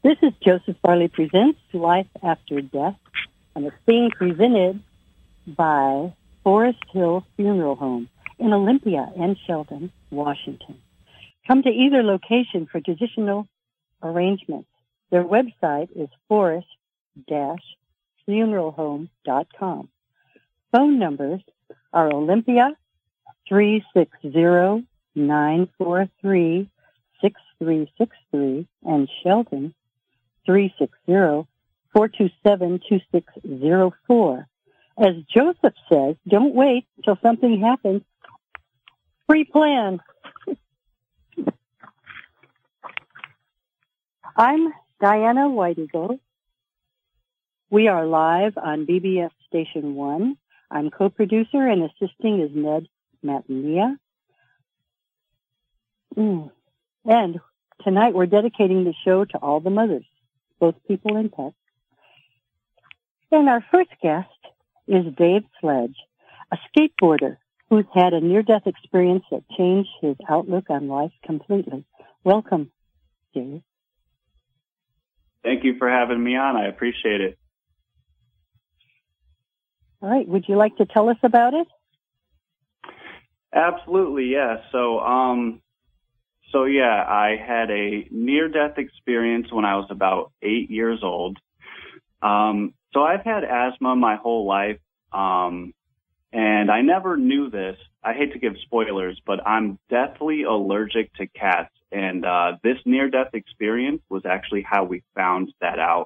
This is Joseph Farley Presents Life After Death, and it's being presented by Forest Hill Funeral Home in Olympia and Sheldon, Washington. Come to either location for traditional arrangements. Their website is forest-funeralhome.com. Phone numbers are Olympia 360-943-6363 and Sheldon 360-427-2604. As Joseph says, don't wait till something happens. Pre-plan. I'm Diana White Eagle. We are live on BBS Station 1. I'm co-producer and assisting is Ned Matania. And tonight we're dedicating the show to all the mothers, both people and pets. And our first guest is Dave Sledge, a skateboarder who's had a near-death experience that changed his outlook on life completely. Welcome, Dave. Thank you for having me on. I appreciate it. All right. Would you like to tell us about it? Absolutely, yeah. So I had a near-death experience when I was about 8 years old. So I've had asthma my whole life, and I never knew this. I hate to give spoilers, but I'm deathly allergic to cats, and this near-death experience was actually how we found that out.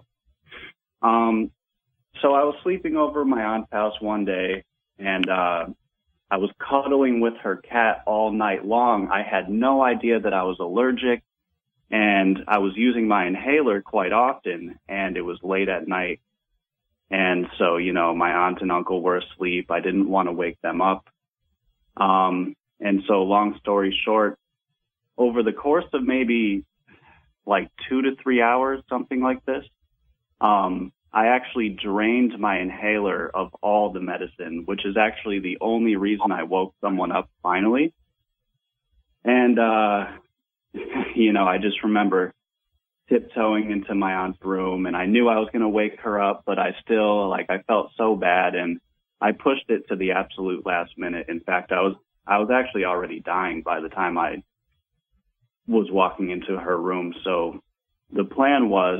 So I was sleeping over at my aunt's house one day, and I was cuddling with her cat all night long. I had no idea that I was allergic, and I was using my inhaler quite often, and it was late at night. And so, my aunt and uncle were asleep. I didn't want to wake them up. And so long story short, over the course of maybe like 2 to 3 hours, something like this, I actually drained my inhaler of all the medicine, which is actually the only reason I woke someone up finally. And, I just remember tiptoeing into my aunt's room, and I knew I was going to wake her up, but I still, I felt so bad, and I pushed it to the absolute last minute. In fact, I was actually already dying by the time I was walking into her room. So the plan was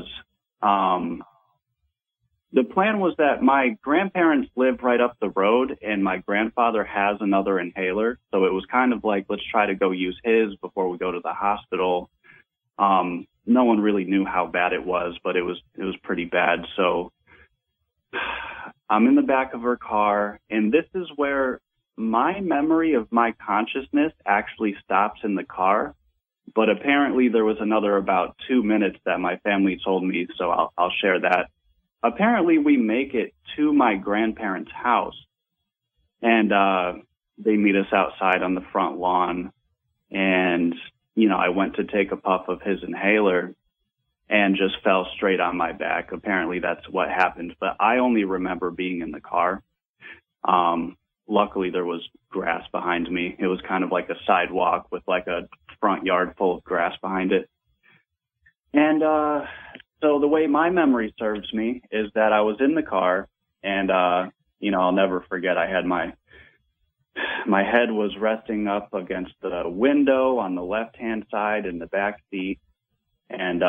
that my grandparents live right up the road, and my grandfather has another inhaler. So it was kind of like, let's try to go use his before we go to the hospital. No one really knew how bad it was, but it was pretty bad. So I'm in the back of her car, and this is where my memory of my consciousness actually stops in the car. But apparently there was another about 2 minutes that my family told me, so I'll share that. Apparently we make it to my grandparents' house, and they meet us outside on the front lawn, and I went to take a puff of his inhaler and just fell straight on my back. Apparently that's what happened, but I only remember being in the car. Luckily there was grass behind me. It was kind of like a sidewalk with like a front yard full of grass behind it. And so the way my memory serves me is that I was in the car, and I'll never forget, I had my head was resting up against the window on the left-hand side in the back seat. And,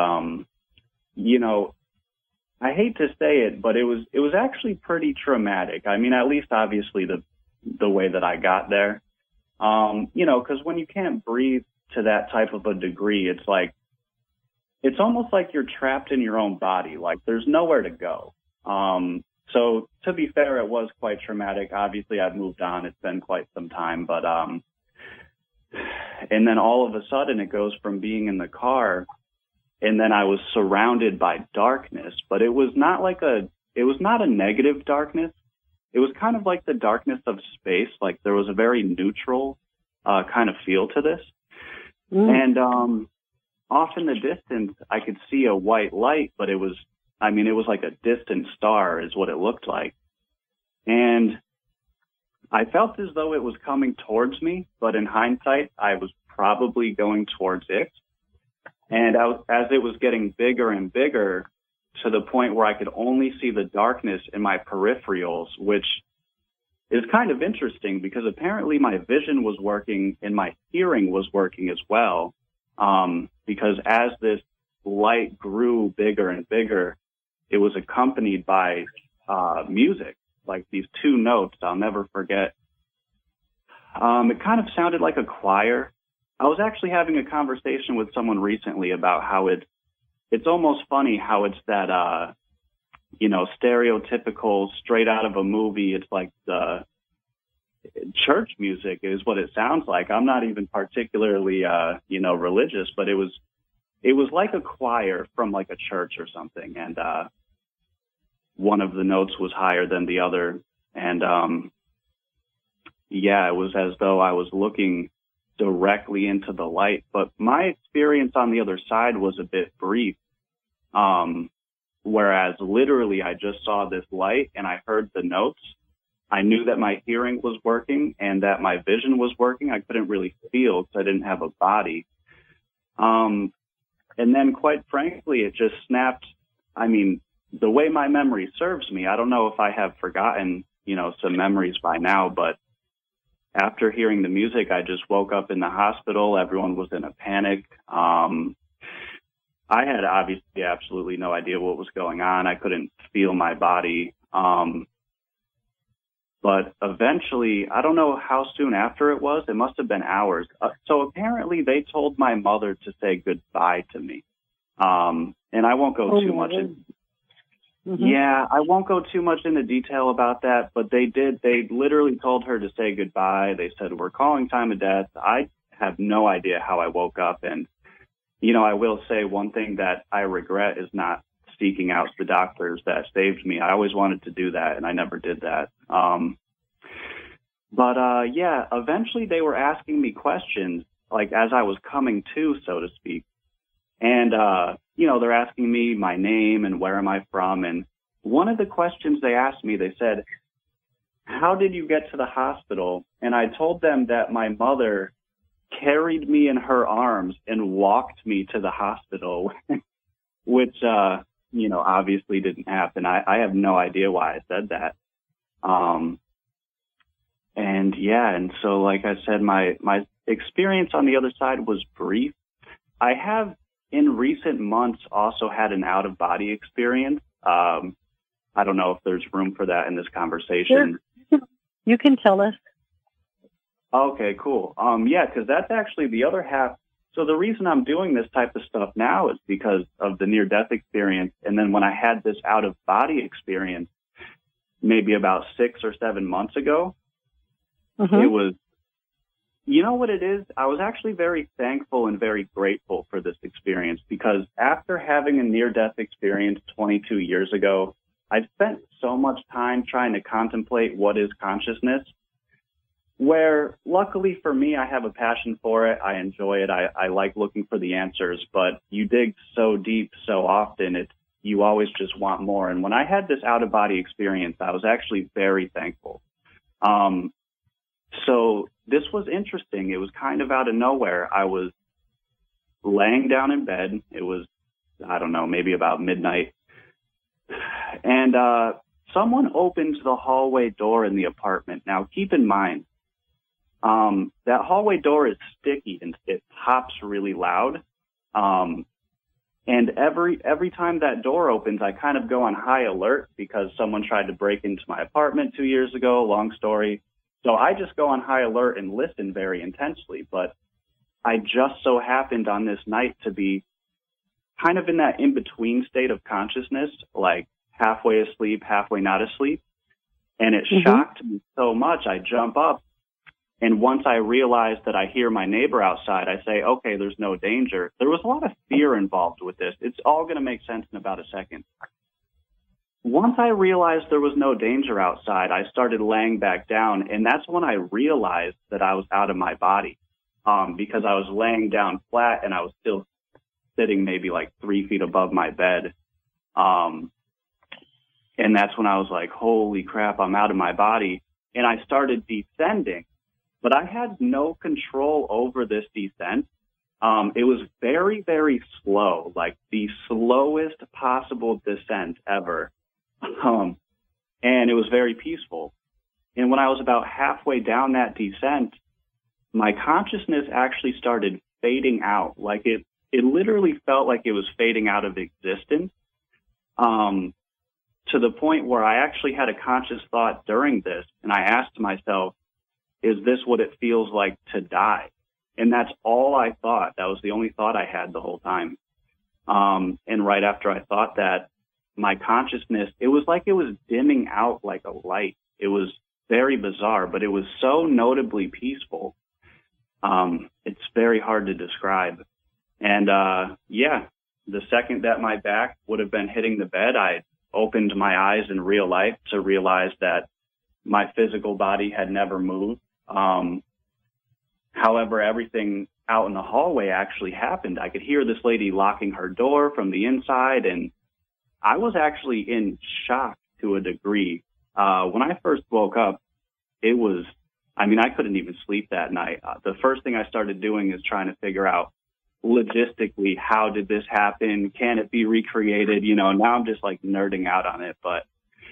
I hate to say it, but it was actually pretty traumatic. I mean, at least obviously the way that I got there, cause when you can't breathe to that type of a degree, it's almost like you're trapped in your own body. Like there's nowhere to go. So to be fair, it was quite traumatic. Obviously I've moved on. It's been quite some time, but, and then all of a sudden it goes from being in the car, and then I was surrounded by darkness, but it was not a negative darkness. It was kind of like the darkness of space. Like there was a very neutral, kind of feel to this. And, off in the distance, I could see a white light, but it was like a distant star is what it looked like. And I felt as though it was coming towards me, but in hindsight, I was probably going towards it. And as it was getting bigger and bigger to the point where I could only see the darkness in my peripherals, which is kind of interesting because apparently my vision was working and my hearing was working as well. Because as this light grew bigger and bigger, it was accompanied by music, like these two notes I'll never forget. It kind of sounded like a choir. I was actually having a conversation with someone recently about how it's almost funny how it's that, stereotypical straight out of a movie. It's like the church music is what it sounds like. I'm not even particularly, religious, but it was like a choir from like a church or something. And, one of the notes was higher than the other. And, it was as though I was looking directly into the light, but my experience on the other side was a bit brief. Whereas literally I just saw this light and I heard the notes. I knew that my hearing was working and that my vision was working. I couldn't really feel because I didn't have a body. And then quite frankly, it just snapped. I mean, the way my memory serves me, I don't know if I have forgotten, some memories by now, but after hearing the music, I just woke up in the hospital. Everyone was in a panic. I had obviously absolutely no idea what was going on. I couldn't feel my body. But eventually, I don't know how soon after it was. It must have been hours. So apparently they told my mother to say goodbye to me. And I won't go too much in. Mm-hmm. Yeah, I won't go too much into detail about that, but they did. They literally told her to say goodbye. They said, we're calling time of death. I have no idea how I woke up. And, I will say one thing that I regret is not seeking out the doctors that saved me. I always wanted to do that, and I never did that. Eventually they were asking me questions, like as I was coming to, so to speak. And, they're asking me my name and where am I from. And one of the questions they asked me, they said, how did you get to the hospital? And I told them that my mother carried me in her arms and walked me to the hospital, which, obviously didn't happen. I have no idea why I said that. And so like I said, my experience on the other side was brief. I have in recent months also had an out of body experience. I don't know if there's room for that in this conversation. Sure. You can tell us. Okay, cool. Because that's actually the other half. So the reason I'm doing this type of stuff now is because of the near-death experience. And then when I had this out-of-body experience, maybe about 6 or 7 months ago, It was, you know what it is? I was actually very thankful and very grateful for this experience because after having a near-death experience 22 years ago, I've spent so much time trying to contemplate what is consciousness, where luckily for me, I have a passion for it. I enjoy it. I like looking for the answers, but you dig so deep so often, you always just want more. And when I had this out-of-body experience, I was actually very thankful. So this was interesting. It was kind of out of nowhere. I was laying down in bed. It was, I don't know, maybe about midnight. And someone opened the hallway door in the apartment. Now, keep in mind, that hallway door is sticky and it pops really loud. And every time that door opens, I kind of go on high alert because someone tried to break into my apartment 2 years ago. Long story. So I just go on high alert and listen very intensely. But I just so happened on this night to be kind of in that in-between state of consciousness, like halfway asleep, halfway not asleep. And it shocked me so much. I jump up. And once I realize that I hear my neighbor outside, I say, okay, there's no danger. There was a lot of fear involved with this. It's all going to make sense in about a second. Once I realized there was no danger outside, I started laying back down. And that's when I realized that I was out of my body, because I was laying down flat and I was still sitting maybe like 3 feet above my bed. And that's when I was like, holy crap, I'm out of my body. And I started descending. But I had no control over this descent. It was very, very slow, like the slowest possible descent ever. And it was very peaceful. And when I was about halfway down that descent, my consciousness actually started fading out. Like it literally felt like it was fading out of existence. To the point where I actually had a conscious thought during this, and I asked myself, is this what it feels like to die? And that's all I thought. That was the only thought I had the whole time. And right after I thought that, my consciousness, it was like it was dimming out like a light. It was very bizarre, but it was so notably peaceful. It's very hard to describe. And, the second that my back would have been hitting the bed, I opened my eyes in real life to realize that my physical body had never moved. However, everything out in the hallway actually happened. I could hear this lady locking her door from the inside, and I was actually in shock to a degree. When I first woke up, I couldn't even sleep that night. The first thing I started doing is trying to figure out logistically, how did this happen? Can it be recreated? Now I'm just like nerding out on it. But,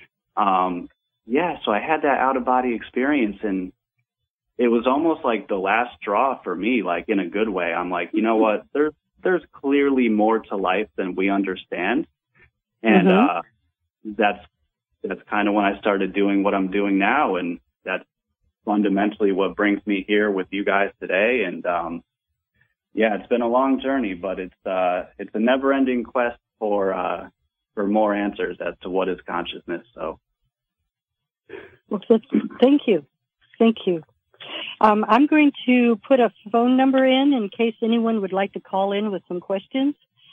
so I had that out of body experience, and it was almost like the last straw for me, like in a good way. I'm like, you know what? There's clearly more to life than we understand. And, that's kind of when I started doing what I'm doing now. And that's fundamentally what brings me here with you guys today. And, it's been a long journey, but it's a never-ending quest for more answers as to what is consciousness. So, well, thank you. I'm going to put a phone number in case anyone would like to call in with some questions.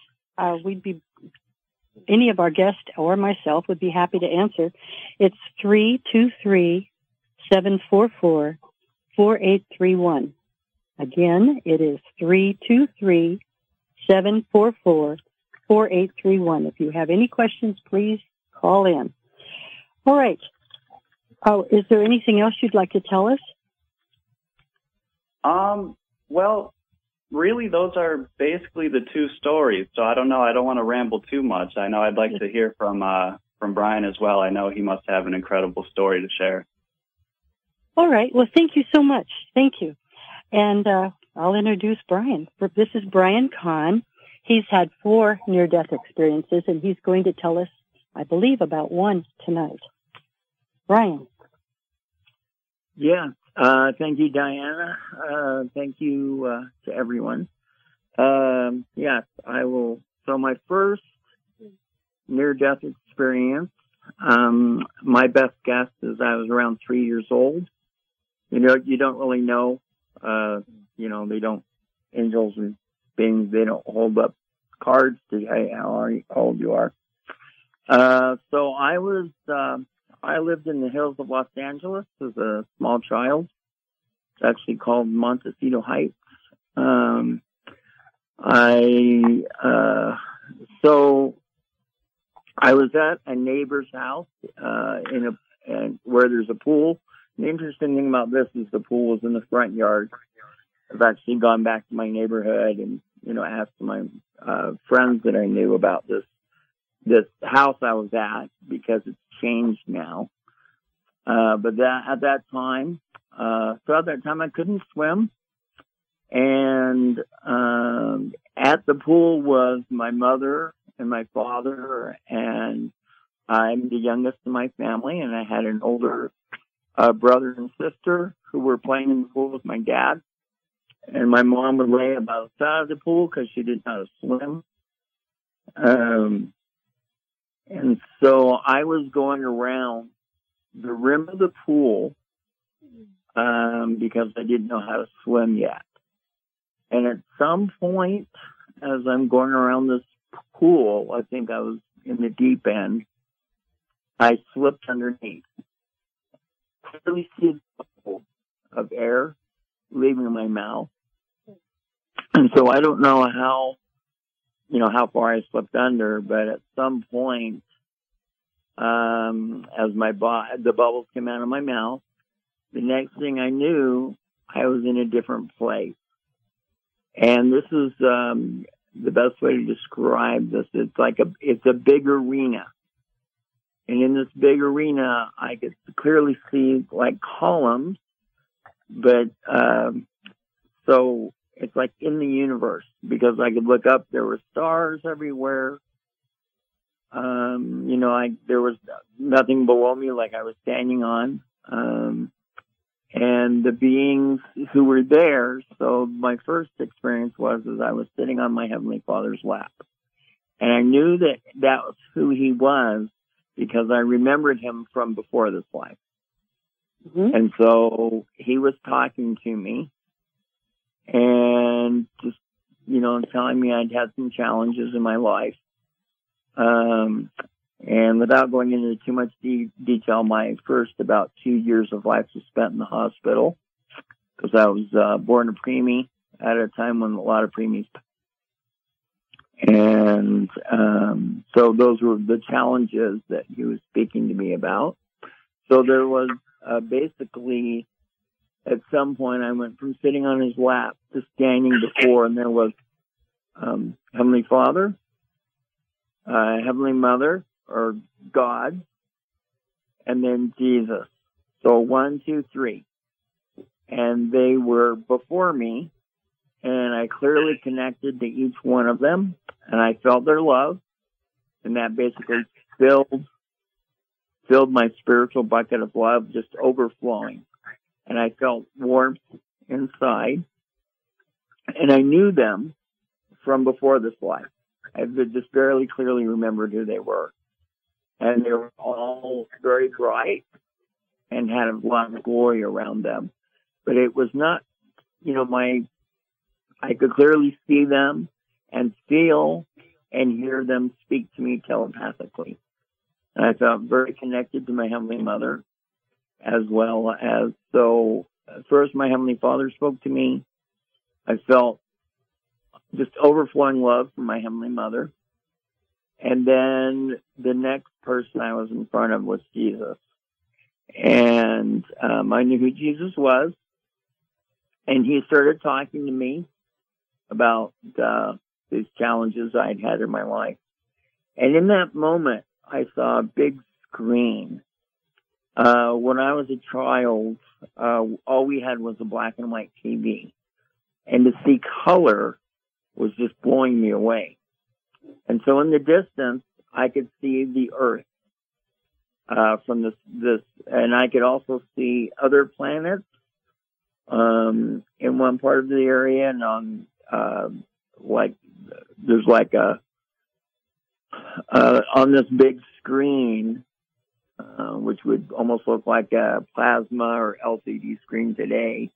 Any of our guests or myself would be happy to answer. It's 323-744-4831. Again, it is 323-744-4831. If you have any questions, please call in. All right. Oh, is there anything else you'd like to tell us? Well, really, those are basically the two stories. So I don't know. I don't want to ramble too much. I know I'd like to hear from Brian as well. I know he must have an incredible story to share. All right. Well, thank you so much. Thank you. And I'll introduce Brian. This is Brian Kahn. He's had 4 near-death experiences, and he's going to tell us, I believe, about one tonight. Brian. Yeah. Thank you, Diana. Thank you to everyone. Yes, I will. So my first near-death experience, my best guess is I was around 3 years old. You don't really know. Angels and beings, they don't hold up cards to say how old you are. So I lived in the hills of Los Angeles as a small child. It's actually called Montecito Heights. So I was at a neighbor's house, where there's a pool. The interesting thing about this is the pool was in the front yard. I've actually gone back to my neighborhood and, asked my friends that I knew about this house I was at, because it's changed now. But at that time I couldn't swim. And at the pool was my mother and my father, and I'm the youngest in my family, and I had an older brother and sister who were playing in the pool with my dad. And my mom would lay about the side of the pool because she didn't know how to swim. And so I was going around the rim of the pool because I didn't know how to swim yet. And at some point, as I'm going around this pool, I think I was in the deep end, I slipped underneath. Clearly see a bubble of air leaving my mouth. And so I don't know how far I slipped under, but at some point, as the bubbles came out of my mouth, the next thing I knew, I was in a different place. And this is the best way to describe this. It's a big arena. And in this big arena, I could clearly see like columns, but so it's like in the universe, because I could look up, there were stars everywhere. There was nothing below me like I was standing on. And the beings who were there, so my first experience was as I was sitting on my Heavenly Father's lap. And I knew that was who he was because I remembered him from before this life. Mm-hmm. And so he was talking to me and just, telling me I'd had some challenges in my life. And without going into too much detail, my first about 2 years of life was spent in the hospital because I was born a preemie at a time when a lot of preemies. And so those were the challenges that he was speaking to me about. So there was basically, at some point, I went from sitting on his lap to standing before, and there was Heavenly Father, Heavenly Mother, or God, and then Jesus. So 1, 2, 3. And they were before me, and I clearly connected to each one of them, and I felt their love, and that basically filled my spiritual bucket of love, just overflowing. And I felt warmth inside, and I knew them from before this life. I just barely clearly remembered who they were. And they were all very bright and had a lot of glory around them. But it was not, I could clearly see them and feel and hear them speak to me telepathically. And I felt very connected to my Heavenly Mother as well as, so first my Heavenly Father spoke to me. I felt just overflowing love from my Heavenly Mother. And then the next person I was in front of was Jesus. And I knew who Jesus was. And he started talking to me about these challenges I'd had in my life. And in that moment, I saw a big screen. When I was a child, all we had was a black and white TV. And to see color was just blowing me away. And so in the distance, I could see the earth from this, and I could also see other planets in one part of the area, and on there's like on this big screen, which would almost look like a plasma or LCD screen today.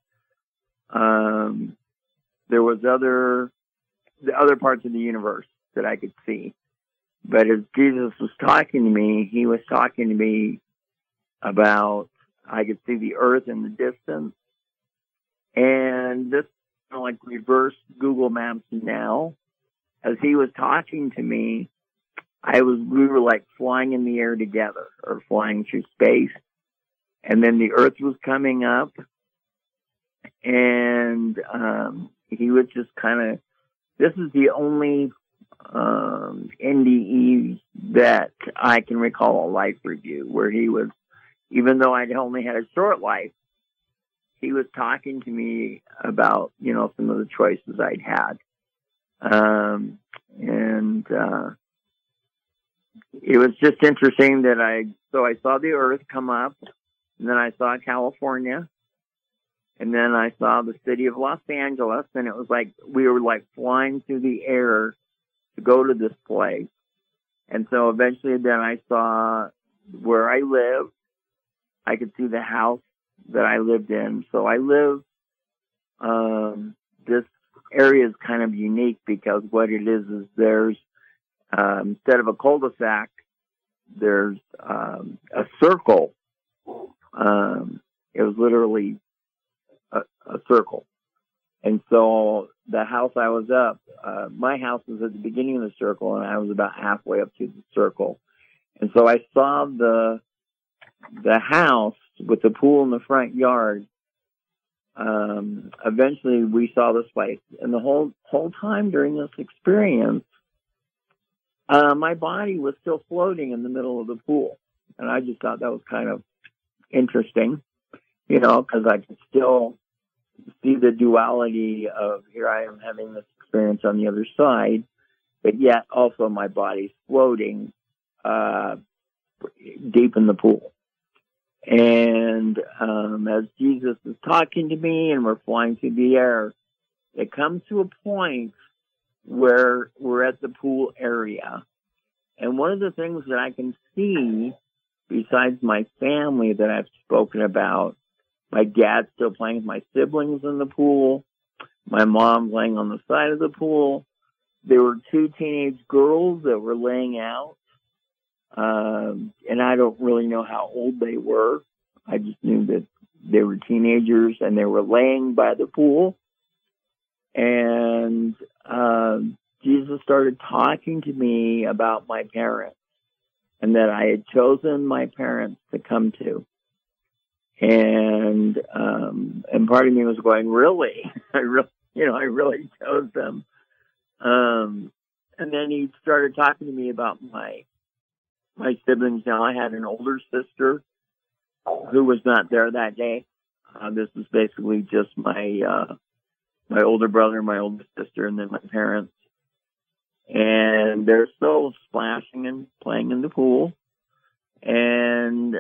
There was the other parts of the universe that I could see. But as Jesus was talking to me, he was talking to me about, I could see the earth in the distance. And this is kind of like reverse Google Maps now. As he was talking to me, we were like flying in the air together, or flying through space. And then the earth was coming up, and he was just kind of, this is the only NDE that I can recall a life review where he was, even though I'd only had a short life, he was talking to me about, some of the choices I'd had. It was just interesting that I saw the earth come up, and then I saw California, and then I saw the city of Los Angeles, and it was like we were like flying through the air to go to this place. And so eventually then I saw where I lived. I could see the house that I lived in. So I live, this area is kind of unique because what it is there's, instead of a cul-de-sac, there's a circle. It was literally a circle. And so the house I was up, my house was at the beginning of the circle, and I was about halfway up to the circle. And so I saw the house with the pool in the front yard eventually we saw this place. And the whole time during this experience, my body was still floating in the middle of the pool. And I just thought that was kind of interesting, because I could still see the duality of here I am having this experience on the other side, but yet also my body's floating deep in the pool. And as Jesus is talking to me and we're flying through the air, it comes to a point where we're at the pool area. And one of the things that I can see, besides my family that I've spoken about, my dad still playing with my siblings in the pool, my mom laying on the side of the pool. There were 2 teenage girls that were laying out. And I don't really know how old they were. I just knew that they were teenagers and they were laying by the pool. And Jesus started talking to me about my parents and that I had chosen my parents to come to. And part of me was going, really? I really chose them. And then he started talking to me about my siblings. Now, I had an older sister who was not there that day. This is basically just my older brother, my older sister, and then my parents. And they're still splashing and playing in the pool. And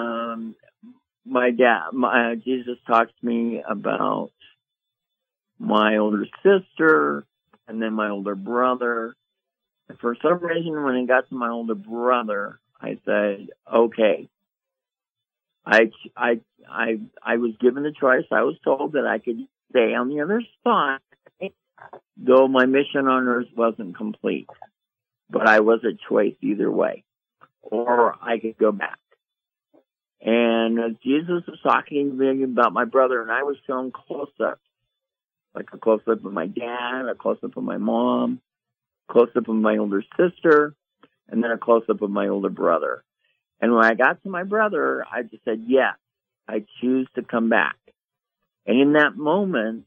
Jesus talks to me about my older sister and then my older brother. And for some reason, when it got to my older brother, I said, okay. I was given the choice. I was told that I could stay on the other side, though my mission on earth wasn't complete. But I was a choice either way. Or I could go back. And as Jesus was talking to me about my brother, and I was showing close-ups, like a close-up of my dad, a close-up of my mom, close-up of my older sister, and then a close-up of my older brother. And when I got to my brother, I just said, yes, I choose to come back. And in that moment,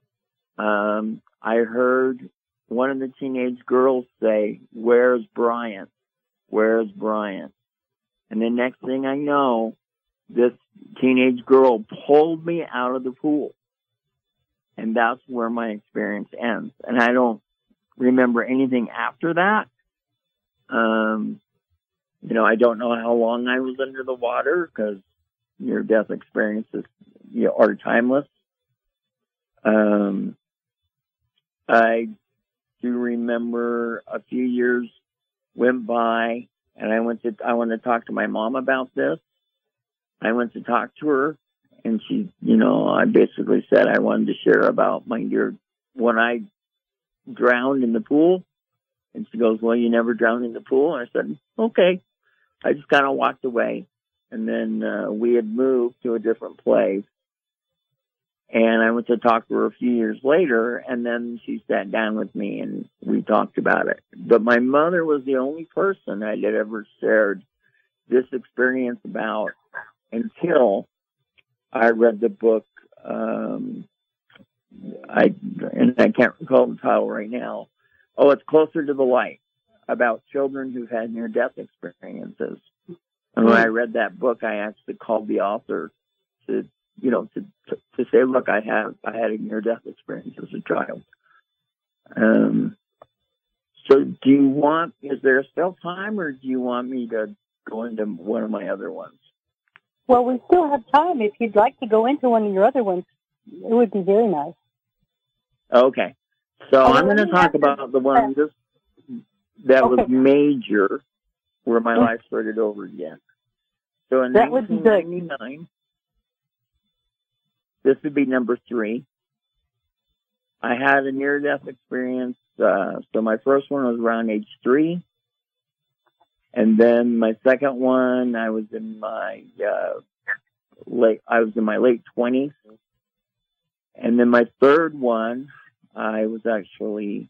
I heard one of the teenage girls say, where's Brian? Where's Brian? And the next thing I know, this teenage girl pulled me out of the pool. And that's where my experience ends. And I don't remember anything after that. I don't know how long I was under the water because near-death experiences are timeless. I do remember a few years went by, and I wanted to talk to my mom about this. I went to talk to her, and she, I basically said I wanted to share about when I drowned in the pool. And she goes, well, you never drowned in the pool? And I said, okay. I just kind of walked away. And then we had moved to a different place. And I went to talk to her a few years later, and then she sat down with me and we talked about it. But my mother was the only person I had ever shared this experience about until I read the book. I can't recall the title right now. Oh, it's Closer to the Light, about children who've had near-death experiences. And when I read that book, I actually called the author to say, look, I had a near-death experience as a child. So is there still time, or do you want me to go into one of my other ones? Well, we still have time. If you'd like to go into one of your other ones, it would be very nice. Okay. So I'm going to talk about the one that was major, where my life started over again. So in 1999, this would be number 3. I had a near-death experience. So my first one was around age 3. And then my second one, I was in my late 20s. And then my third one, I was actually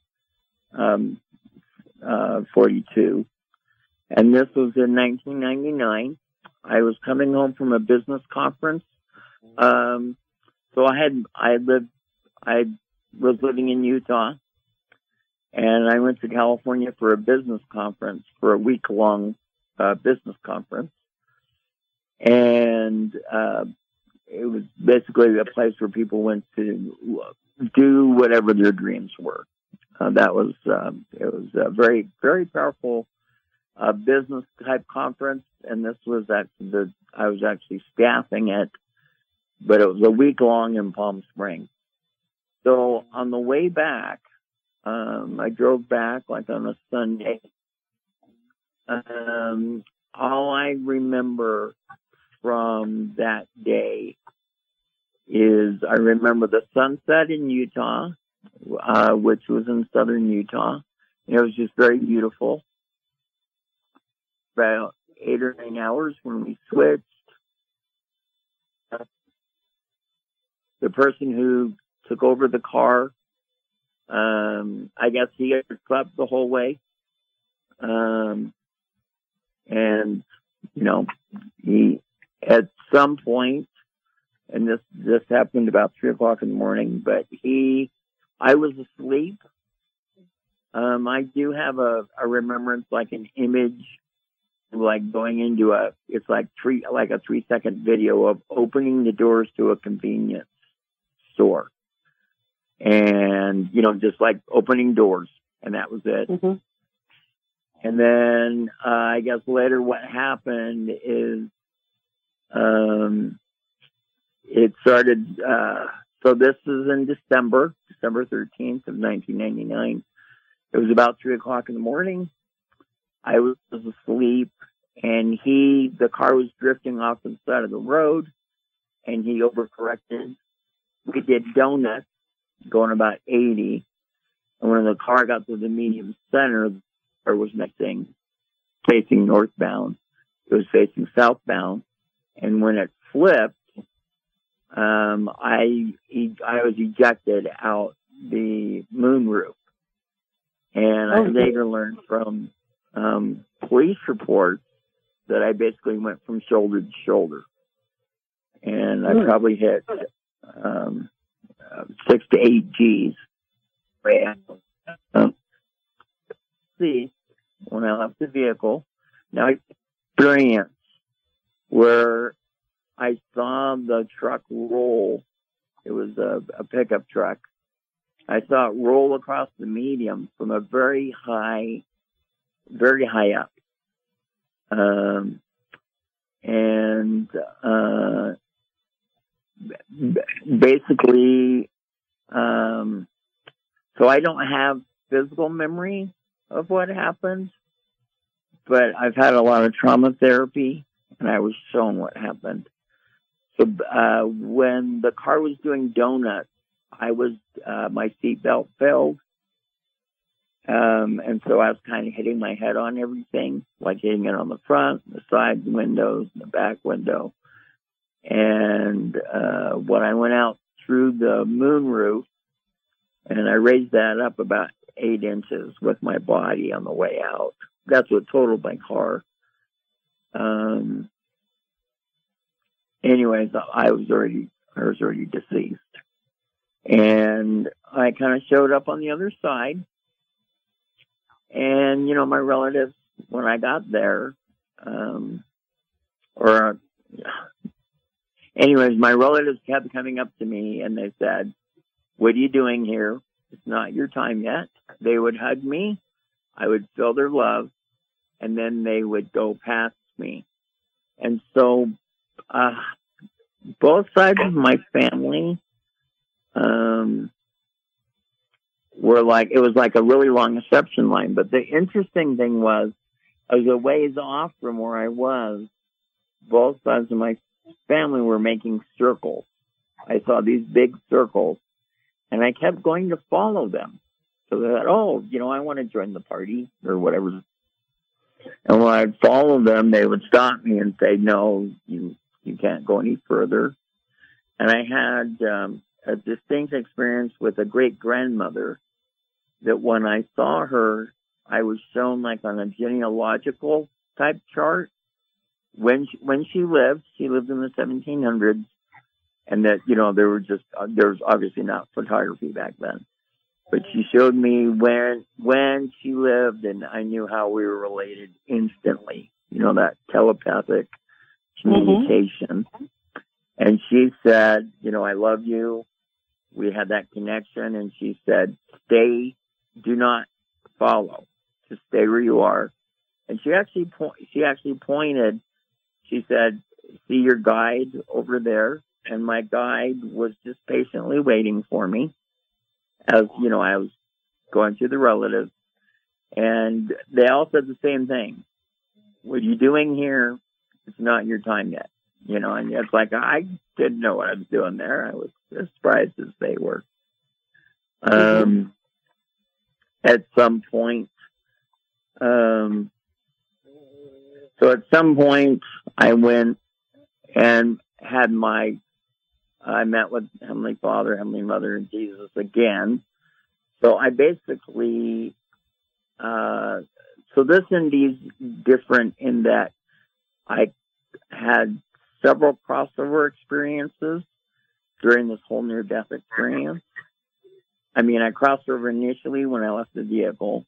42. And this was in 1999. I was coming home from a business conference. So I was living in Utah, and I went to California for a business conference, for a week-long business conference. And it was basically a place where people went to do whatever their dreams were. It was a very, very powerful business type conference, and this was I was actually staffing it, but it was a week long in Palm Springs. So on the way back, I drove back like on a Sunday. All I remember from that day is I remember the sunset in Utah, which was in southern Utah. It was just very beautiful. About 8 or 9 hours when we switched. The person who took over the car, I guess he had slept the whole way. And, you know, he, at some point, and this happened about 3 o'clock in the morning, but I was asleep. I do have a remembrance, like an image, like going into it's like a 3-second video of opening the doors to a convenience store. And, you know, just like opening doors, and that was it. Mm-hmm. And then, I guess later what happened is, it started, so this is in December 13th of 1999. It was about 3 o'clock in the morning. I was asleep, and the car was drifting off to the side of the road, and he overcorrected. We did donuts going about 80, and when the car got to the medium center, the car was missing, facing northbound. It was facing southbound, and when it flipped, I was ejected out the moonroof. And I later learned from police reports that I basically went from shoulder to shoulder. And I probably hit 6 to 8 G's. When I left the vehicle, now experience where I saw the truck roll. It was a pickup truck. I saw it roll across the medium from a very high up. Basically, so I don't have physical memory of what happened, but I've had a lot of trauma therapy, and I was shown what happened. So when the car was doing donuts, my seatbelt failed. And so I was kind of hitting my head on everything, like hitting it on the front, the side windows, the back window. And when I went out through the moonroof, and I raised that up about 8 inches with my body on the way out. That's what totaled my car. Anyways, I was already deceased. And I kind of showed up on the other side. And, you know, my relatives, when I got there, anyways, my relatives kept coming up to me and they said, "What are you doing here? It's not your time yet." They would hug me. I would feel their love, and then they would go past me. And so, both sides of my family, it was like a really long reception line. But the interesting thing was, I was a ways off from where I was. Both sides of my family were making circles. I saw these big circles, and I kept going to follow them. So they thought, "Oh, you know, I want to join the party," or whatever. And when I'd follow them, they would stop me and say, "No, you can't go any further." And I had a distinct experience with a great-grandmother that when I saw her, I was shown like on a genealogical type chart. When she lived in the 1700s, and that, there was obviously not photography back then, but she showed me when she lived, and I knew how we were related instantly, that telepathic communication. And she said, I love you. We had that connection. And she said, stay, do not follow, just stay where you are. And she actually pointed, she said, see your guide over there. And my guide was just patiently waiting for me as, I was going through the relatives. And they all said the same thing. What are you doing here? It's not your time yet. And it's like, I didn't know what I was doing there. I was as surprised as they were. At some point, at some point, I went and I met with Heavenly Father, Heavenly Mother, and Jesus again. So I basically, so this indeed is different in that I had several crossover experiences during this whole near-death experience. I mean, I crossed over initially when I left the vehicle.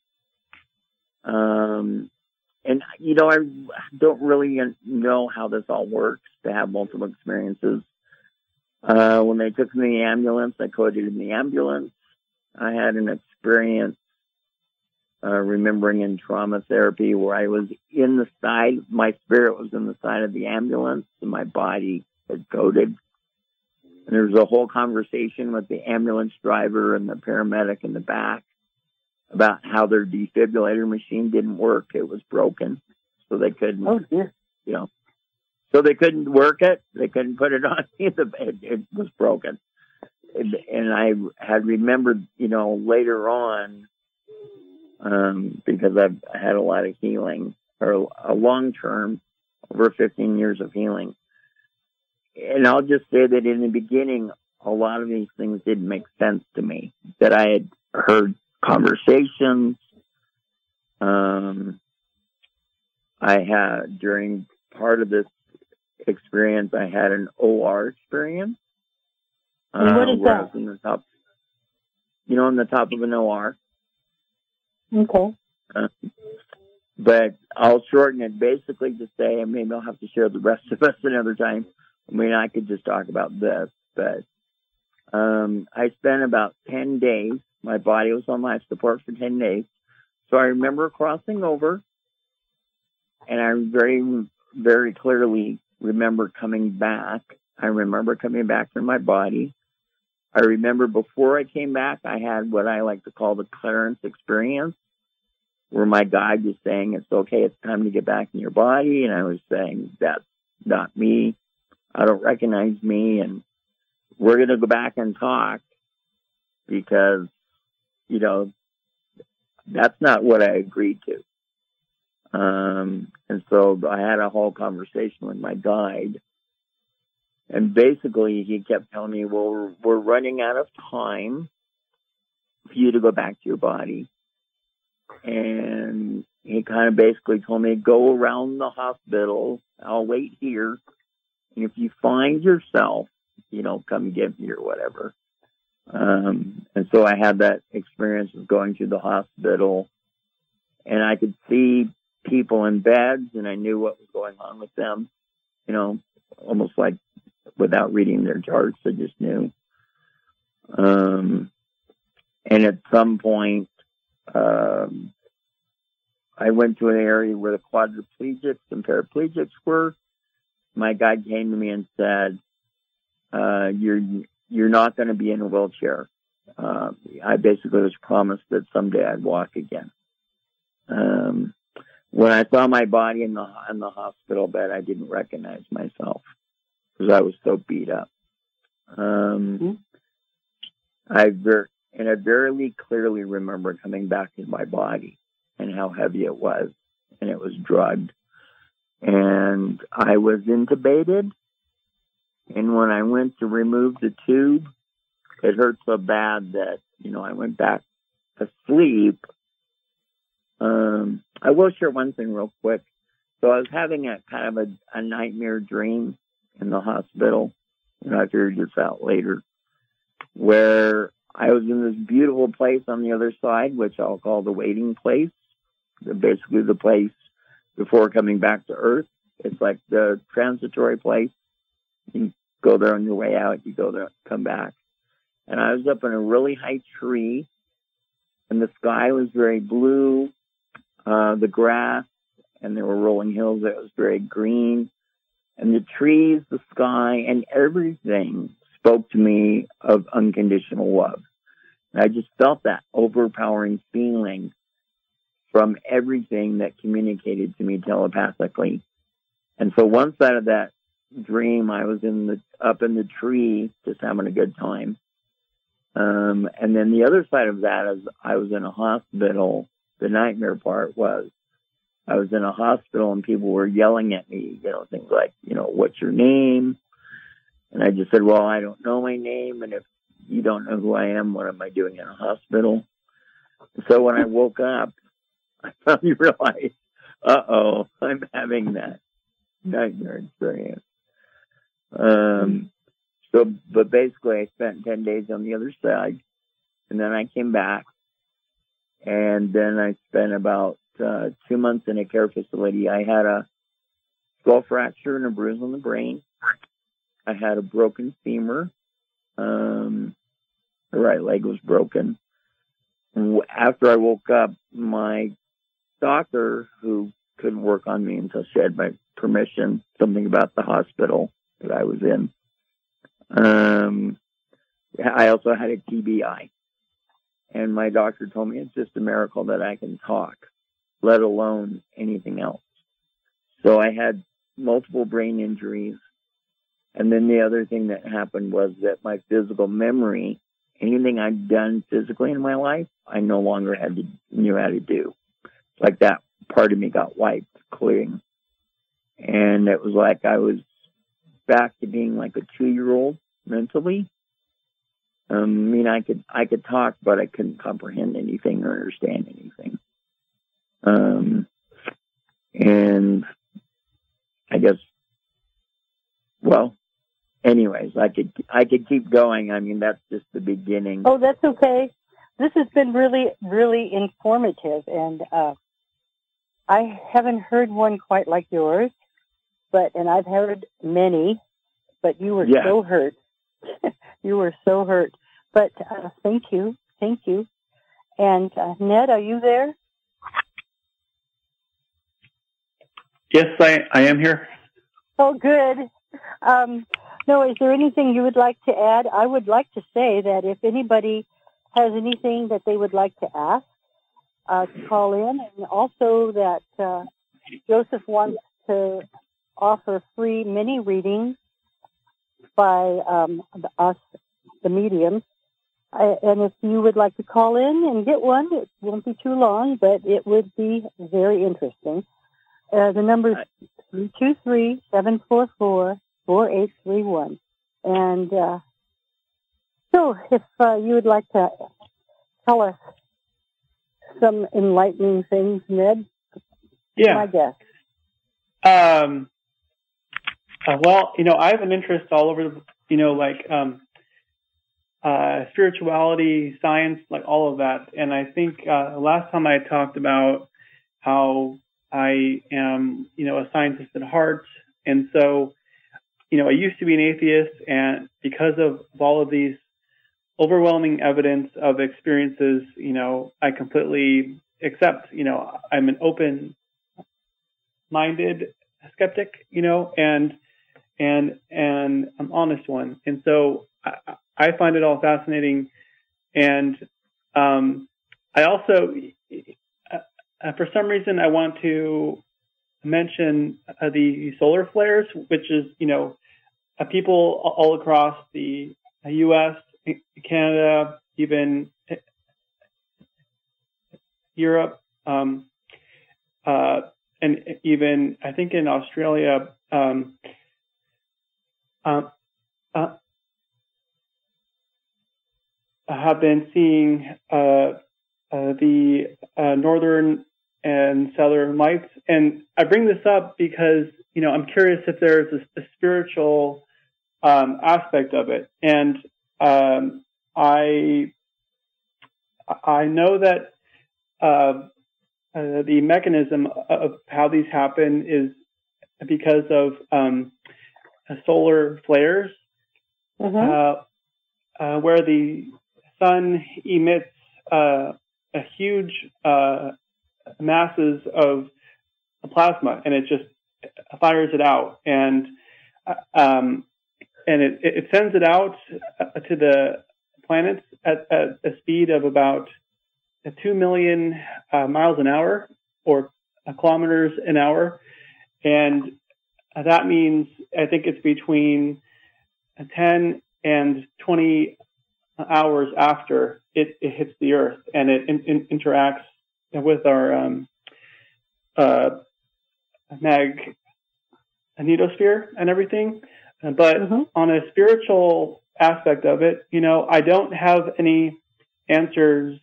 And, I don't really know how this all works to have multiple experiences. When they took me in the ambulance, I coded in the ambulance. I had an experience remembering in trauma therapy where I was in the side, my spirit was in the side of the ambulance and my body had coded. And there was a whole conversation with the ambulance driver and the paramedic in the back about how their defibrillator machine didn't work. It was broken. So they couldn't, so they couldn't work it. They couldn't put it on. It was broken. And I had remembered, later on, because I've had a lot of healing, or a long-term, over 15 years of healing. And I'll just say that in the beginning, a lot of these things didn't make sense to me, that I had heard conversations. I had, during part of this experience, I had an OR experience. And what is where that? I was in the top, in the top of an OR. Okay. But I'll shorten it basically to say, and maybe I'll have to share the rest of us another time. I mean, I could just talk about this, but I spent about 10 days. My body was on life support for 10 days. So I remember crossing over, and I very, very clearly remember coming back. I remember coming back from my body. I remember before I came back, I had what I like to call the clearance experience, where my guide was saying, it's okay, it's time to get back in your body. And I was saying, that's not me. I don't recognize me. And we're going to go back and talk because, that's not what I agreed to. And so I had a whole conversation with my guide. And basically he kept telling me, well, we're running out of time for you to go back to your body. And he kind of basically told me, go around the hospital. I'll wait here. And if you find yourself, come get me or whatever. And so I had that experience of going to the hospital, and I could see people in beds, and I knew what was going on with them, almost like without reading their charts, I just knew. And at some point, I went to an area where the quadriplegics and paraplegics were. My guide came to me and said, you're not going to be in a wheelchair. I basically was promised that someday I'd walk again. When I saw my body in the hospital bed, I didn't recognize myself because I was so beat up. I very clearly remember coming back in my body and how heavy it was, and it was drugged. And I was intubated, and when I went to remove the tube, it hurt so bad that, I went back to sleep. I will share one thing real quick. So I was having a kind of a nightmare dream in the hospital and I figured this out later, where I was in this beautiful place on the other side, which I'll call the waiting place, basically the place before coming back to Earth. It's like the transitory place. You go there on your way out, you go there, come back. And I was up in a really high tree, and the sky was very blue, the grass, and there were rolling hills that was very green. And the trees, the sky, and everything spoke to me of unconditional love. And I just felt that overpowering feeling from everything that communicated to me telepathically. And so one side of that dream, I was up in the tree, just having a good time. And then the other side of that is I was in a hospital. The nightmare part was I was in a hospital and people were yelling at me, things like, what's your name? And I just said, well, I don't know my name. And if you don't know who I am, what am I doing in a hospital? So when I woke up, I finally realized, I'm having that nightmare experience. But basically I spent 10 days on the other side, and then I came back, and then I spent about 2 months in a care facility. I had a skull fracture and a bruise on the brain. I had a broken femur. The right leg was broken. After I woke up, my doctor, who couldn't work on me until she had my permission, something about the hospital that I was in. I also had a TBI. And my doctor told me it's just a miracle that I can talk, let alone anything else. So I had multiple brain injuries. And then the other thing that happened was that my physical memory, anything I'd done physically in my life, I no longer knew how to do. Like that part of me got wiped clean. And it was like I was back to being like a 2-year-old mentally. I could talk, but I couldn't comprehend anything or understand anything. And I guess, well, anyways, I could keep going. That's just the beginning. Oh, that's okay. This has been really, really informative, and I haven't heard one quite like yours, and I've heard many, but you were so hurt. You were so hurt. But thank you. And Ned, are you there? Yes, I am here. Oh, good. No, is there anything you would like to add? I would like to say that if anybody has anything that they would like to ask, to call in, and also that Joseph wants to offer free mini readings by us, the mediums. And if you would like to call in and get one, it won't be too long, but it would be very interesting. The number is 323-744-4831. And so if you would like to tell us some enlightening things, Ned, my guess. Well, I have an interest all over, spirituality, science, like all of that. And I think last time I talked about how I am, a scientist at heart. And so, I used to be an atheist, and because of all of these overwhelming evidence of experiences, I completely accept, I'm an open-minded skeptic, and an honest one. And so I find it all fascinating. And I also, for some reason, I want to mention the solar flares, which is, people all across the U.S., Canada, even Europe, and even I think in Australia, have been seeing the northern and southern lights. And I bring this up because, I'm curious if there's a spiritual aspect of it. And I know that the mechanism of how these happen is because of solar flares, where the sun emits a huge masses of plasma, and it just fires it out, and it sends it out to the planets at a speed of about 2 million miles an hour, or kilometers an hour. And that means, I think it's between 10 and 20 hours after it hits the Earth, and it interacts with our magnetosphere and everything. But on a spiritual aspect of it, I don't have any answers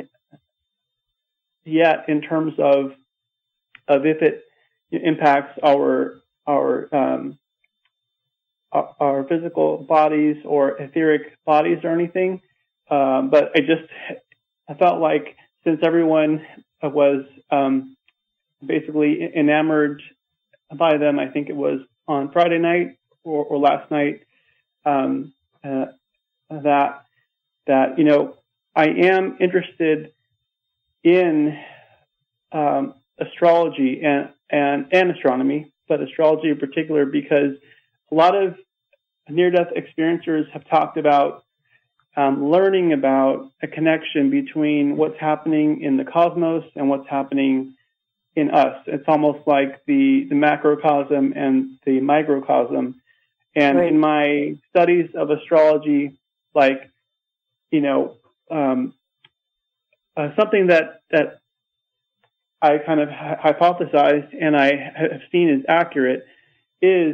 yet in terms of if it impacts our physical bodies or etheric bodies or anything. But I felt like, since everyone was basically enamored by them, I think it was on Friday night or last night, that I am interested in astrology and astronomy, but astrology in particular, because a lot of near-death experiencers have talked about learning about a connection between what's happening in the cosmos and what's happening in us. It's almost like the macrocosm and the microcosm. And in my studies of astrology, something that I kind of hypothesized and I have seen is accurate is,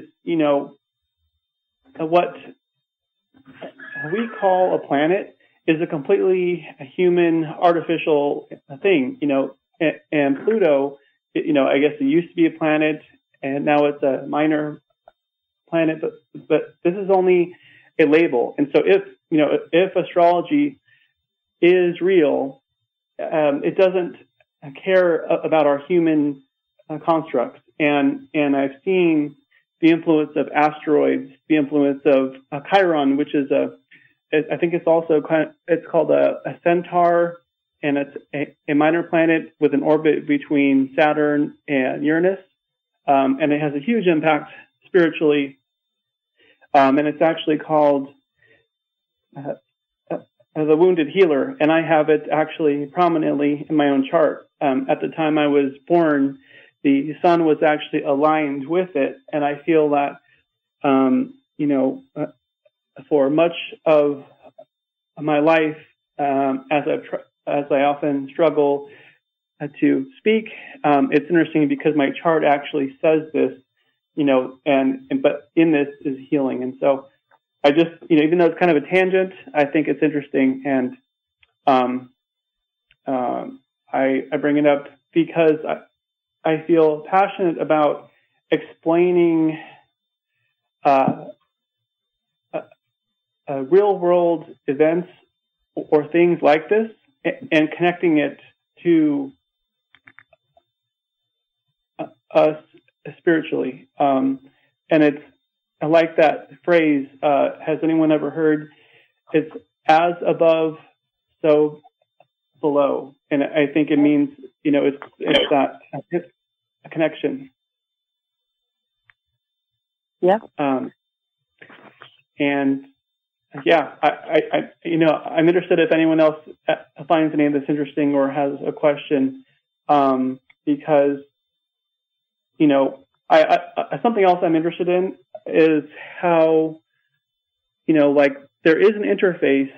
what we call a planet is a completely human artificial thing, and Pluto, I guess it used to be a planet and now it's a minor planet, but this is only a label. And so if astrology is real, it doesn't care about our human constructs. And I've seen the influence of asteroids, the influence of Chiron, which is I think it's also it's called a centaur, and it's a minor planet with an orbit between Saturn and Uranus. And it has a huge impact spiritually. And it's actually called the Wounded Healer. And I have it actually prominently in my own chart. At the time I was born, the sun was actually aligned with it. And I feel that, for much of my life, as I often struggle to speak, it's interesting because my chart actually says this, but in this is healing. And so I just, even though it's kind of a tangent, I think it's interesting. And I bring it up because I feel passionate about explaining real world events or things like this and connecting it to us spiritually. And I like that phrase. Has anyone ever heard? It's as above, so below. And I think it means, it's that a connection. Yeah. And yeah, I'm interested if anyone else finds any of this interesting or has a question, because, something else I'm interested in is how, there is an interface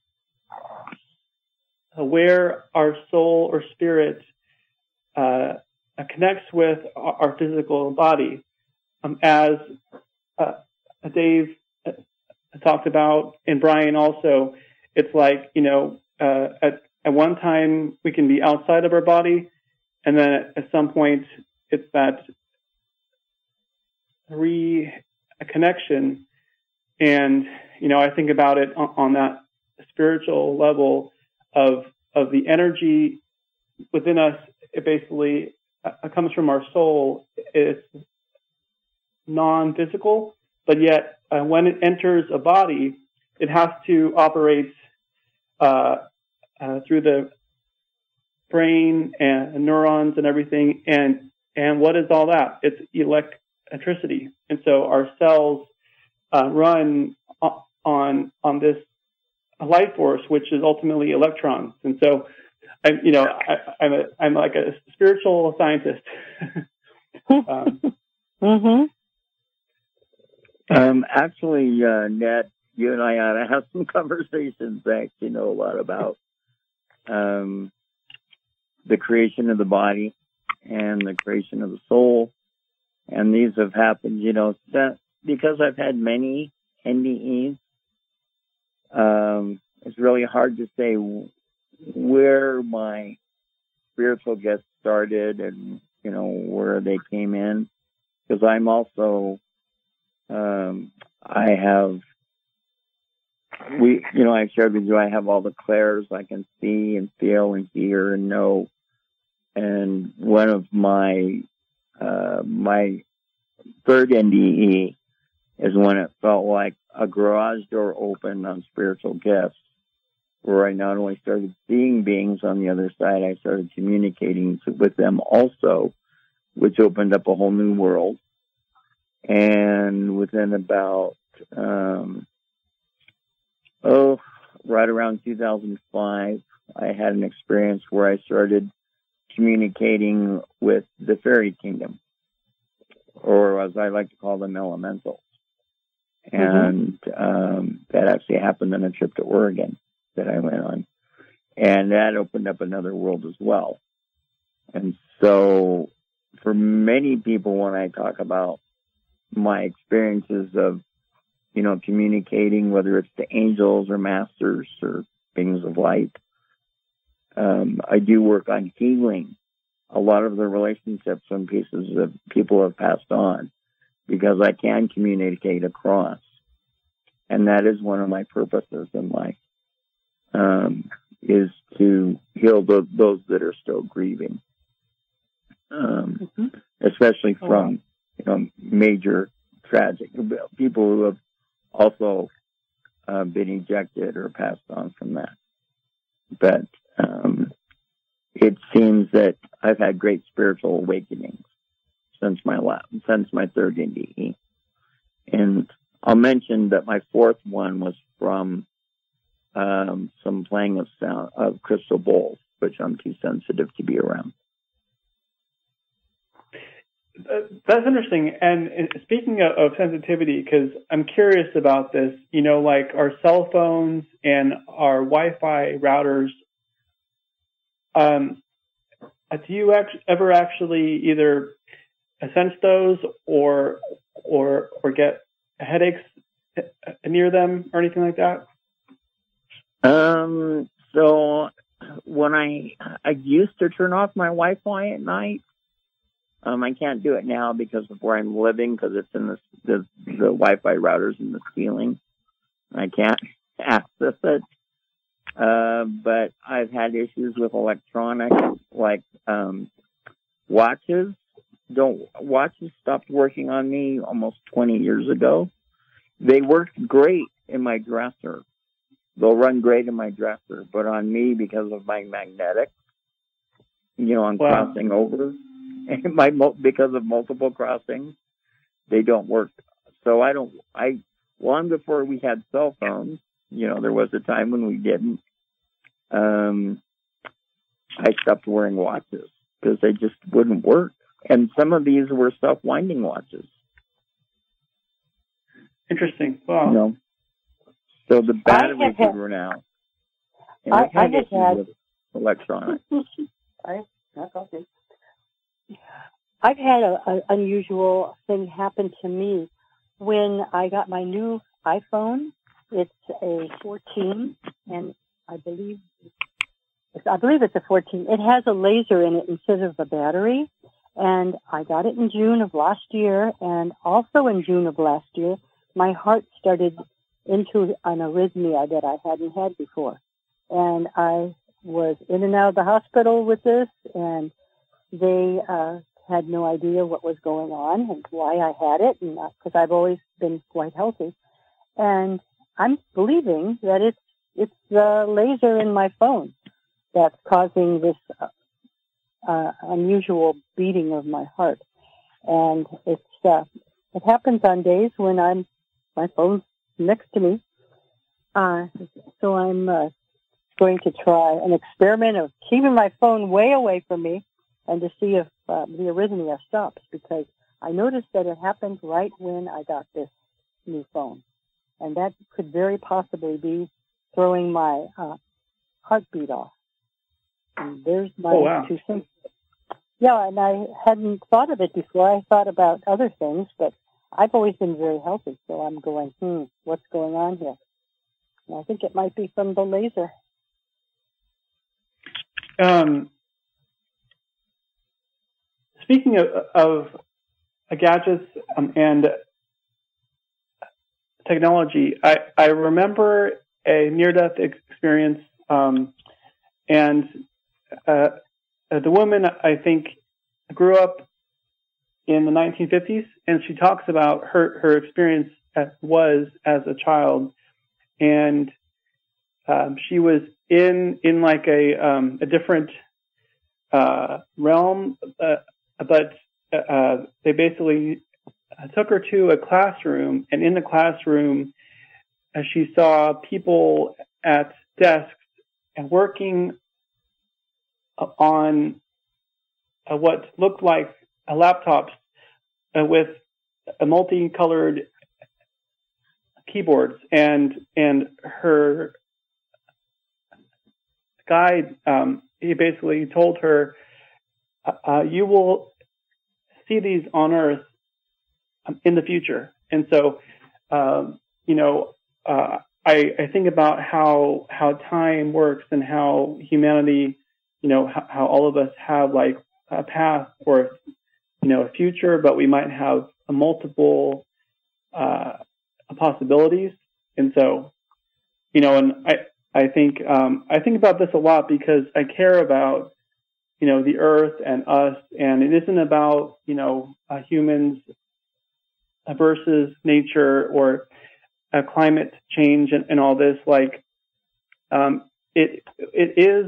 where our soul or spirit connects with our physical body, as Dave talked about, and Brian also. It's like, at one time we can be outside of our body, and then at some point it's that reconnection And, I think about it on that spiritual level of the energy within us. It basically comes from our soul. It's non-physical, but yet when it enters a body, it has to operate through the brain and neurons and everything. And what is all that? It's electricity. And so our cells run on this life force, which is ultimately electrons. And so, I'm like a spiritual scientist. Actually, Ned, you and I ought to have some conversations that you know a lot about the creation of the body and the creation of the soul. And these have happened, because I've had many NDEs. It's really hard to say where my spiritual gifts started and, where they came in. Because I'm also, I shared with you, I have all the clairs. I can see and feel and hear and know. And one of my third NDE is when it felt like a garage door opened on spiritual gifts, where I not only started seeing beings on the other side, I started communicating with them also, which opened up a whole new world. And within about, right around 2005, I had an experience where I started communicating with the fairy kingdom, or as I like to call them, elementals. And that actually happened on a trip to Oregon that I went on. And that opened up another world as well. And so for many people, when I talk about my experiences of, communicating, whether it's to angels or masters or beings of light, I do work on healing a lot of the relationships and pieces that people have passed on, because I can communicate across. And that is one of my purposes in life, is to heal those that are still grieving, especially from, major tragic people who have also been ejected or passed on from that. But it seems that I've had great spiritual awakenings since my third NDE. And I'll mention that my fourth one was from some playing of sound of crystal bowls, which I'm too sensitive to be around. That's interesting. And speaking of sensitivity, because I'm curious about this, like our cell phones and our Wi-Fi routers, do you ever actually either sense those or get headaches near them or anything like that? So when I used to turn off my Wi-Fi at night, I can't do it now because of where I'm living, because it's in the Wi-Fi router's in the ceiling. I can't access it. But I've had issues with electronics, like watches. Watches stopped working on me almost 20 years ago. They worked great in my dresser. They'll run great in my dresser, but on me, because of my magnetics, I'm crossing over, and because of multiple crossings, they don't work. So long before we had cell phones, there was a time when we didn't. I stopped wearing watches because they just wouldn't work. And some of these were self-winding watches. Interesting. Wow. So the batteries run out. And I've had issues with electronics. I've had an unusual thing happen to me when I got my new iPhone. It's a 14, and I believe it's a 14. It has a laser in it instead of a battery, and I got it in June of last year, and also in June of last year, my heart started into an arrhythmia that I hadn't had before. And I was in and out of the hospital with this, and they had no idea what was going on and why I had it, and because I've always been quite healthy. And I'm believing that it's the laser in my phone that's causing this unusual beating of my heart. And it happens on days when my phone's next to me. So I'm going to try an experiment of keeping my phone way away from me and to see if the arrhythmia stops, because I noticed that it happened right when I got this new phone. And that could very possibly be throwing my heartbeat off. And there's my 2 cents. Yeah, and I hadn't thought of it before. I thought about other things, but I've always been very healthy, so I'm going, what's going on here? And I think it might be from the laser. Speaking of gadgets and technology, I remember a near-death experience, and the woman, I think, grew up in the 1950s, and she talks about her experience as a child, and she was in like a different realm, but they basically took her to a classroom, and in the classroom, she saw people at desks and working on what looked like laptops with multicolored keyboards, and her guide, he basically told her, you will see these on Earth in the future. And so, I think about how time works and how humanity, how all of us have like a path or, a future, but we might have multiple possibilities. And so, and I think about this a lot because I care about, the Earth and us, and it isn't about, humans versus nature or climate change and all this. Like, it is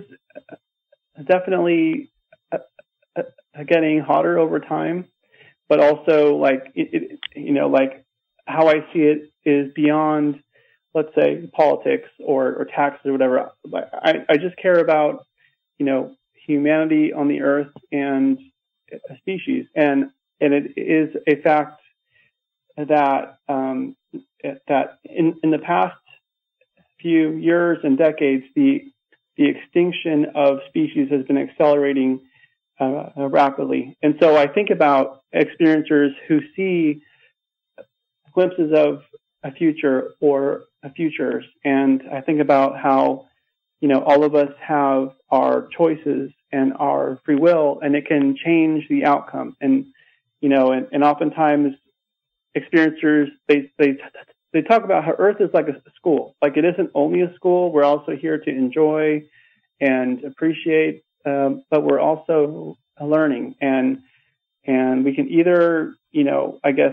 definitely getting hotter over time, but also like like how I see it is beyond, let's say, politics or taxes or whatever. I just care about humanity on the Earth and a species, and it is a fact that that in the past few years and decades, the extinction of species has been accelerating rapidly. And so I think about experiencers who see glimpses of a future or futures, and I think about how all of us have our choices and our free will, and it can change the outcome. And and oftentimes experiencers they talk about how Earth is like a school. Like, it isn't only a school. We're also here to enjoy and appreciate, but we're also learning. And we can either, I guess,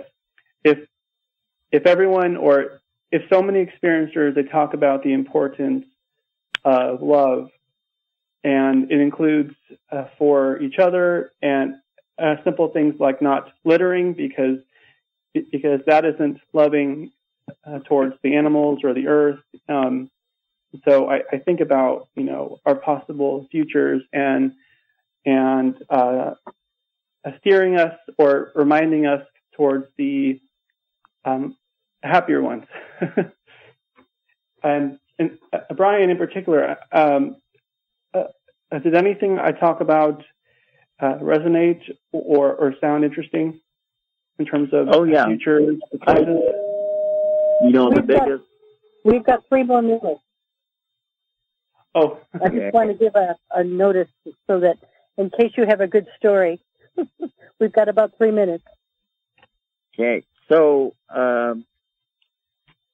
if everyone, or if so many experiencers, they talk about the importance of love, and it includes for each other, and simple things like not littering, because that isn't loving towards the animals or the Earth. So I think about our possible futures and steering us or reminding us towards the happier ones. and Brian, in particular, did anything I talk about resonate or sound interesting in terms of future? We've got 3 more minutes. Oh, I just want to give a notice so that in case you have a good story, we've got about 3 minutes. Okay. So,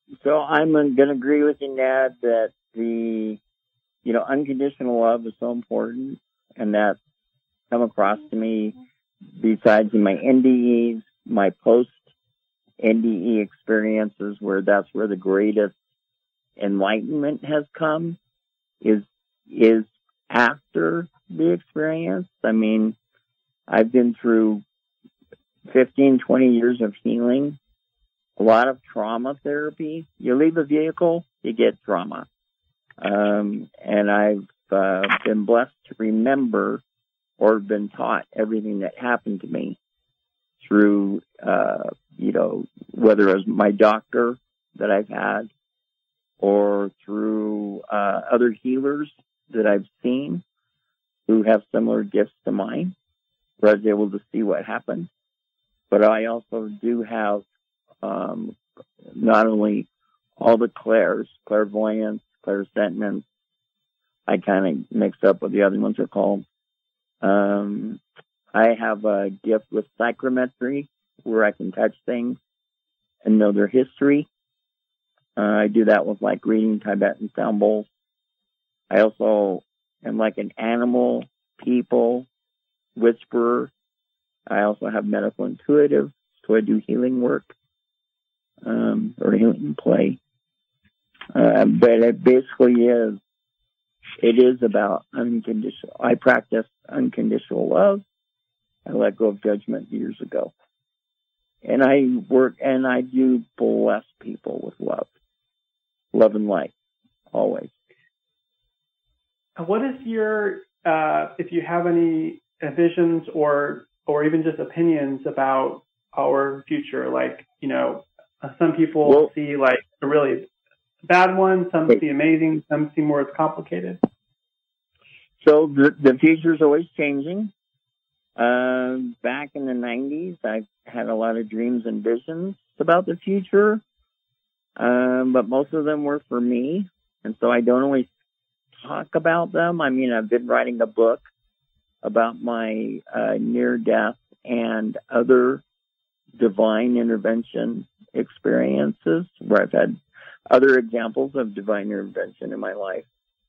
So I'm going to agree with you, Ned, that unconditional love is so important, and that's come across to me besides in my NDEs, my post-NDE experiences, where that's where the greatest enlightenment has come, is after the experience. I mean, I've been through 15, 20 years of healing, a lot of trauma therapy. You leave a vehicle, you get trauma. And I've been blessed to remember or been taught everything that happened to me through, whether it was my doctor that I've had or through other healers that I've seen who have similar gifts to mine, where I was able to see what happened. But I also do have not only all the clairvoyance, clairsentience, I kind of mix up what the other ones are called. I have a gift with psychrometry, where I can touch things and know their history. I do that with like reading Tibetan sound bowls. I also am like an animal, people, whisperer. I also have medical intuitive, so I do healing work, or healing play. But it basically is about unconditional. I practice unconditional love. I let go of judgment years ago. And I do bless people with love and light, always. What is your, if you have any visions or even just opinions about our future? Like, some people see like a really bad one, some see amazing, some see more as complicated. So the future is always changing. Back in the 90s, I had a lot of dreams and visions about the future, but most of them were for me, and so I don't always talk about them. I mean, I've been writing a book about my near-death and other divine intervention experiences, where I've had other examples of divine intervention in my life.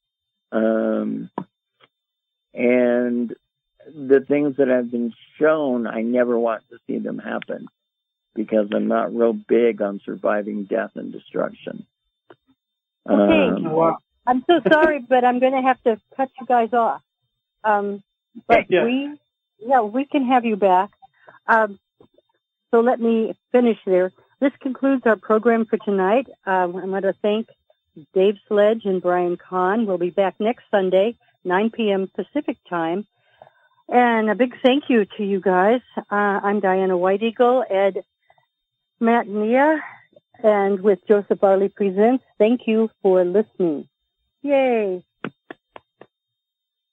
And the things that have been shown, I never want to see them happen because I'm not real big on surviving death and destruction. Okay. I'm so sorry, but I'm going to have to cut you guys off. But we can have you back. So let me finish there. This concludes our program for tonight. I'm going to thank Dave Sledge and Brian Kahn. We'll be back next Sunday, 9 p.m. Pacific time. And a big thank you to you guys. I'm Diana White Eagle, Ed Matt Nia, and with Joseph Barley Presents. Thank you for listening. Yay.